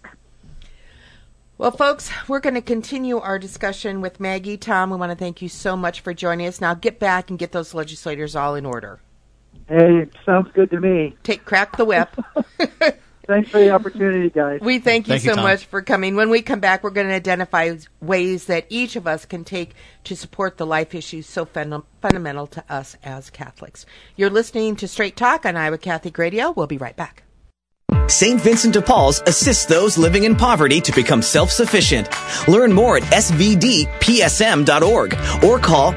Well, folks, we're going to continue our discussion with Maggie. Tom, we want to thank you so much for joining us. Now get back and get those legislators all in order. Hey, sounds good to me. Crack the whip. Thanks for the opportunity, guys. We thank you so much for coming. When we come back, we're going to identify ways that each of us can take to support the life issues so fundamental to us as Catholics. You're listening to Straight Talk on Iowa Catholic Radio. We'll be right back. St. Vincent de Paul's assists those living in poverty to become self-sufficient. Learn more at svdpsm.org or call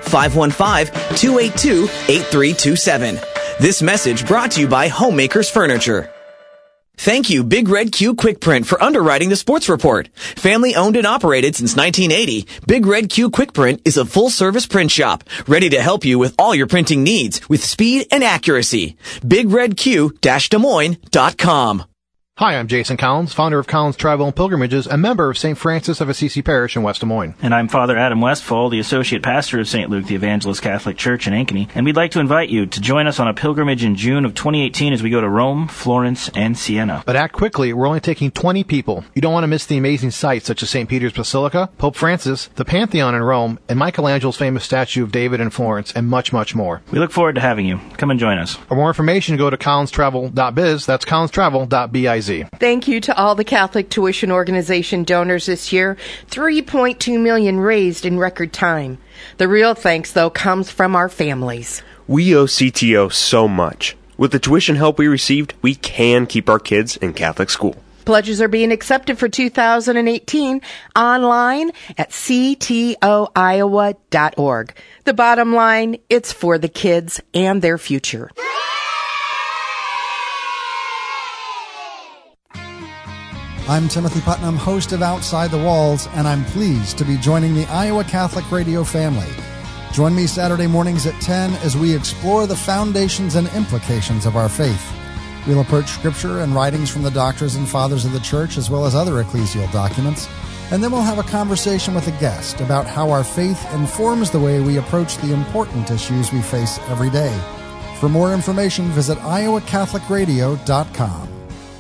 515-282-8327. This message brought to you by Homemakers Furniture. Thank you, Big Red Q Quick Print, for underwriting the sports report. Family owned and operated since 1980, Big Red Q Quick Print is a full-service print shop, ready to help you with all your printing needs with speed and accuracy. BigRedQ-DesMoines.com. Hi, I'm Jason Collins, founder of Collins Travel and Pilgrimages, and member of St. Francis of Assisi Parish in West Des Moines. And I'm Father Adam Westfall, the associate pastor of St. Luke the Evangelist Catholic Church in Ankeny, and we'd like to invite you to join us on a pilgrimage in June of 2018 as we go to Rome, Florence, and Siena. But act quickly, we're only taking 20 people. You don't want to miss the amazing sights such as St. Peter's Basilica, Pope Francis, the Pantheon in Rome, and Michelangelo's famous statue of David in Florence, and much, much more. We look forward to having you. Come and join us. For more information, go to collinstravel.biz. That's collinstravel.biz. Thank you to all the Catholic Tuition Organization donors this year. $3.2 million raised in record time. The real thanks, though, comes from our families. We owe CTO so much. With the tuition help we received, we can keep our kids in Catholic school. Pledges are being accepted for 2018 online at ctoiowa.org. The bottom line, it's for the kids and their future. I'm Timothy Putnam, host of Outside the Walls, and I'm pleased to be joining the Iowa Catholic Radio family. Join me Saturday mornings at 10 as we explore the foundations and implications of our faith. We'll approach Scripture and writings from the doctors and fathers of the Church, as well as other ecclesial documents, and then we'll have a conversation with a guest about how our faith informs the way we approach the important issues we face every day. For more information, visit iowacatholicradio.com.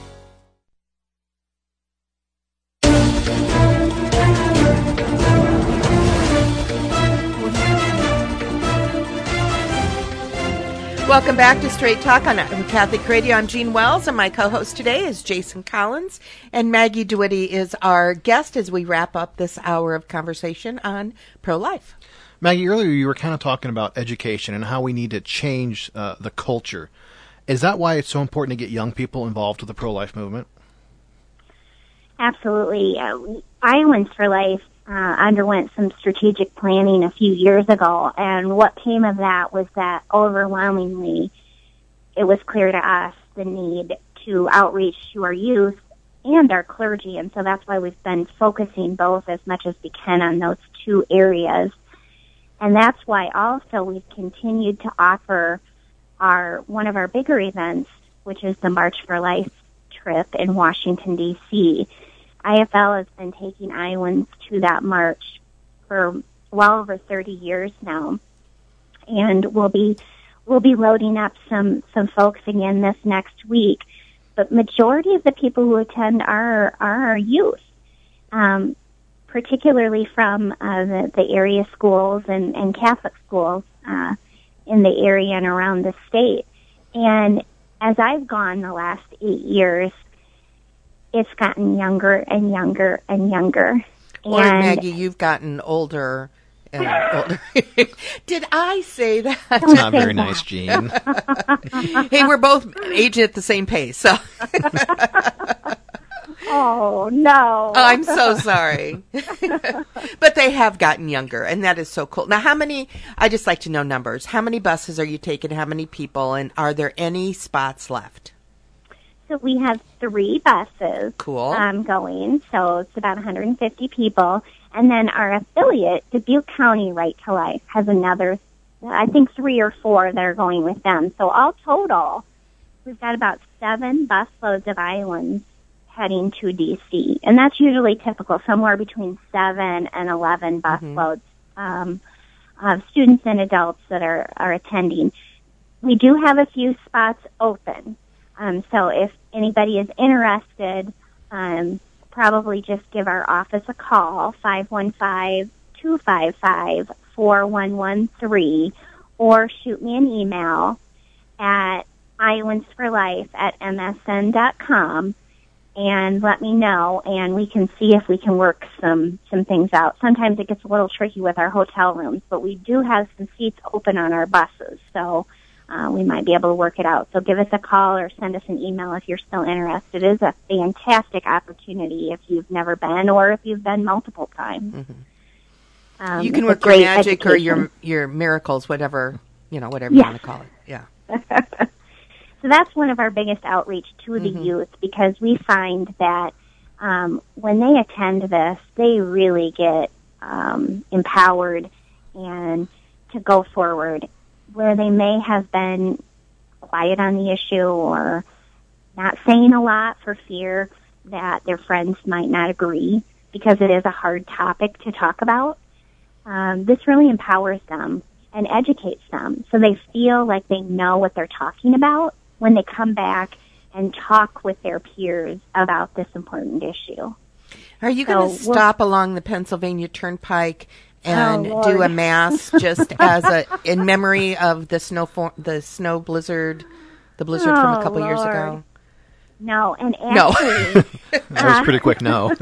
Welcome back to Straight Talk on Catholic Radio. I'm Jean Wells, and my co-host today is Jason Collins, and Maggie DeWitty is our guest as we wrap up this hour of conversation on pro-life. Maggie, earlier you were kind of talking about education and how we need to change the culture. Is that why it's so important to get young people involved with the pro-life movement? Absolutely. Iowans for Life underwent some strategic planning a few years ago, and what came of that was that overwhelmingly it was clear to us the need to outreach to our youth and our clergy, and so that's why we've been focusing both as much as we can on those two areas. And that's why also we've continued to offer one of our bigger events, which is the March for Life trip in Washington, D.C. IFL has been taking Iowans to that march for well over 30 years now, and we'll be loading up some folks again this next week. But majority of the people who attend are our youth, particularly from the area schools and Catholic schools in the area and around the state. And as I've gone the last 8 years, it's gotten younger and younger and younger. Or Maggie, you've gotten older and older. Did I say that? That's not very nice, Jean. Hey, we're both aging at the same pace, so. Oh, no. I'm so sorry. But they have gotten younger, and that is so cool. Now, I just like to know numbers. How many buses are you taking? How many people? And are there any spots left? So we have 3 buses going, so it's about 150 people. And then our affiliate, Dubuque County Right to Life, has another, I think 3 or 4 that are going with them. So all total, we've got about 7 busloads of Iowans heading to D.C. And that's usually typical, somewhere between 7 and 11 busloads of students and adults that are attending. We do have a few spots open. So if anybody is interested, probably just give our office a call, 515-255-4113, or shoot me an email at iowansforlife@msn.com and let me know, and we can see if we can work some things out. Sometimes it gets a little tricky with our hotel rooms, but we do have some seats open on our buses, so we might be able to work it out. So give us a call or send us an email if you're still interested. It is a fantastic opportunity if you've never been or if you've been multiple times. You can work your magic or your miracles, whatever you want to call it. Yeah. So that's one of our biggest outreach to the youth, because we find that when they attend this, they really get empowered and to go forward, where they may have been quiet on the issue or not saying a lot for fear that their friends might not agree, because it is a hard topic to talk about. This really empowers them and educates them, so they feel like they know what they're talking about when they come back and talk with their peers about this important issue. Are you going to stop along the Pennsylvania Turnpike and do a mass just as in memory of the snow blizzard, the blizzard from a couple years ago? No, and actually, that was pretty quick. No,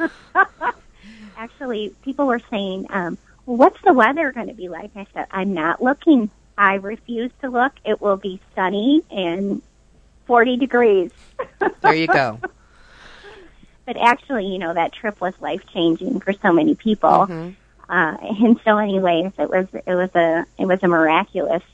actually, people were saying, "What's the weather going to be like?" I said, "I'm not looking. I refuse to look. It will be sunny and 40 degrees." There you go. But actually, that trip was life-changing for so many people. In so many ways, it was a miraculous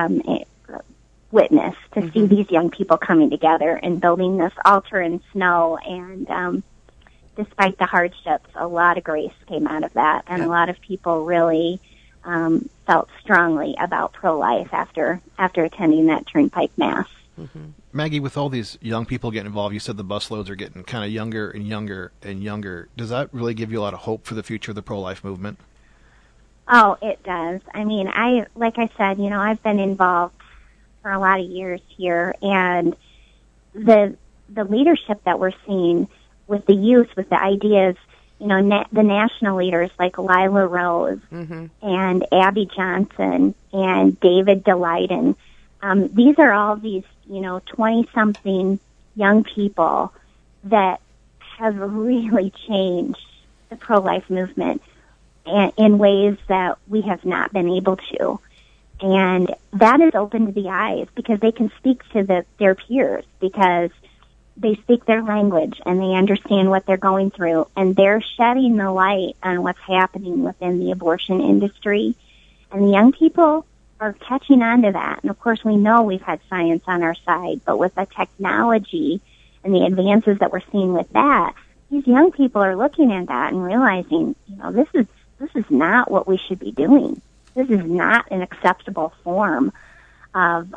witness to see these young people coming together and building this altar in snow. And despite the hardships, a lot of grace came out of that, and a lot of people really felt strongly about pro-life after attending that Turnpike Mass. Maggie, with all these young people getting involved, you said the busloads are getting kind of younger and younger and younger. Does that really give you a lot of hope for the future of the pro-life movement? Oh, it does. I mean, like I said, I've been involved for a lot of years here, and the leadership that we're seeing with the youth, with the ideas, the national leaders like Lila Rose and Abby Johnson and David Daleiden. These are all these, 20-something young people that have really changed the pro-life movement in ways that we have not been able to. And that has opened the eyes because they can speak to their peers because they speak their language and they understand what they're going through, and they're shedding the light on what's happening within the abortion industry. And the young people are catching on to that. And of course, we know we've had science on our side, but with the technology and the advances that we're seeing with that, these young people are looking at that and realizing, this is not what we should be doing. This is not an acceptable form of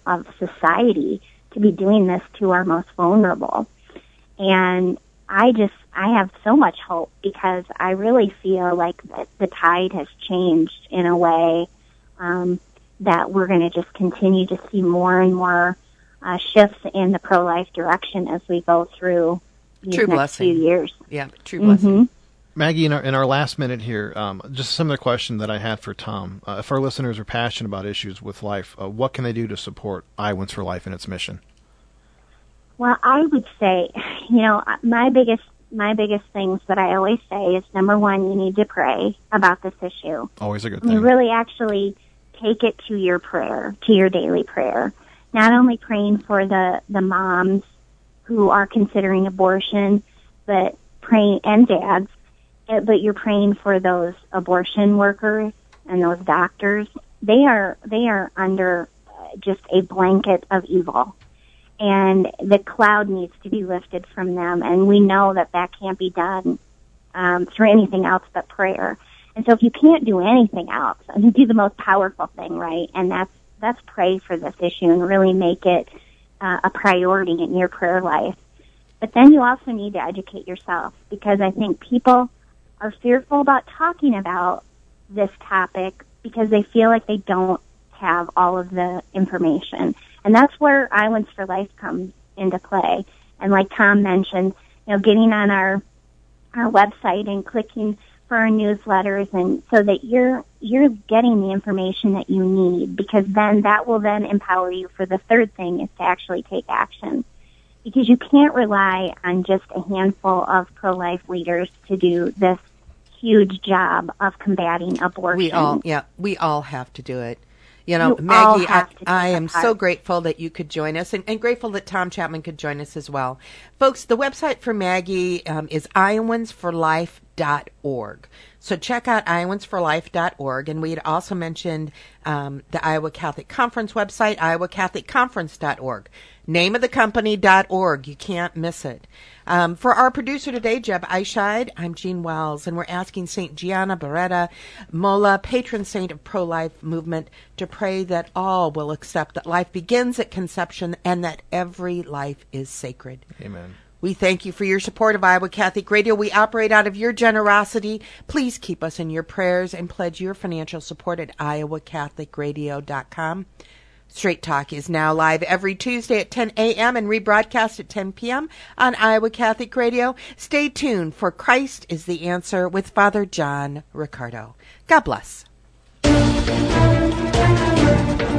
society to be doing this to our most vulnerable. And I have so much hope because I really feel like the tide has changed in a way that we're going to just continue to see more and more shifts in the pro-life direction as we go through these next few years. Yeah, true blessing. Maggie, in our last minute here, just a similar question that I had for Tom. If our listeners are passionate about issues with life, what can they do to support Iowans for Life and its mission? Well, I would say, my biggest things that I always say is, number one, you need to pray about this issue. Always a good thing. You really actually take it to your prayer, to your daily prayer. Not only praying for the moms who are considering abortion, but praying, and dads, but you're praying for those abortion workers and those doctors. They are under just a blanket of evil. And the cloud needs to be lifted from them. And we know that can't be done through anything else but prayer. And so if you can't do anything else, do the most powerful thing, right? And that's pray for this issue and really make it a priority in your prayer life. But then you also need to educate yourself, because I think people are fearful about talking about this topic because they feel like they don't have all of the information. And that's where Iowans for Life comes into play. And like Tom mentioned, getting on our website and clicking for our newsletters, and so that you're getting the information that you need, because then that will then empower you for the third thing, is to actually take action. Because you can't rely on just a handful of pro-life leaders to do this huge job of combating abortion. We all have to do it. Maggie, I am so grateful that you could join us, and grateful that Tom Chapman could join us as well. Folks, the website for Maggie is iowansforlife.org. So check out iowansforlife.org. And we had also mentioned the Iowa Catholic Conference website, iowacatholicconference.org. Name of the company.org. You can't miss it. For our producer today, Jeb Eichscheid, I'm Jean Wells, and we're asking St. Gianna Beretta Mola, patron saint of pro-life movement, to pray that all will accept that life begins at conception and that every life is sacred. Amen. We thank you for your support of Iowa Catholic Radio. We operate out of your generosity. Please keep us in your prayers and pledge your financial support at iowacatholicradio.com. Straight Talk is now live every Tuesday at 10 a.m. and rebroadcast at 10 p.m. on Iowa Catholic Radio. Stay tuned for Christ is the Answer with Father John Riccardo. God bless.